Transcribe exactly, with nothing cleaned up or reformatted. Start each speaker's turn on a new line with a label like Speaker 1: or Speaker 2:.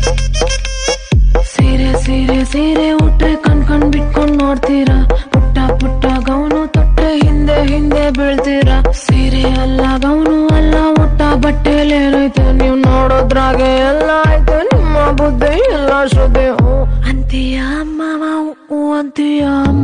Speaker 1: ಸೀರೆ ಸೀರೆ ಸೀರೆ ಉಟ್ರೆ ಕಣ್ ಕಣ್ ಬಿಟ್ಕೊಂಡ್ ನೋಡ್ತೀರಾ, ಪುಟ್ಟ ಪುಟ್ಟ ಗೌನು ತೊಟ್ರೆ ಹಿಂದೆ ಹಿಂದೆ ಬೀಳ್ತೀರಾ. ಸೀರೆ ಅಲ್ಲ ಗೌನು ಅಲ್ಲ ಉಟ್ಟ ಬಟ್ಟೆಲೇನೈತೆ, ನೀವ್ ನೋಡೋದ್ರಾಗೆ ಎಲ್ಲ ಐತೆ, ನಿಮ್ಮ ಬುದ್ಧಿ ಎಲ್ಲ ಶ್ರದ್ಧೆ. ಅಂತೀಯ ಮಾವ ಅಂತೀಯ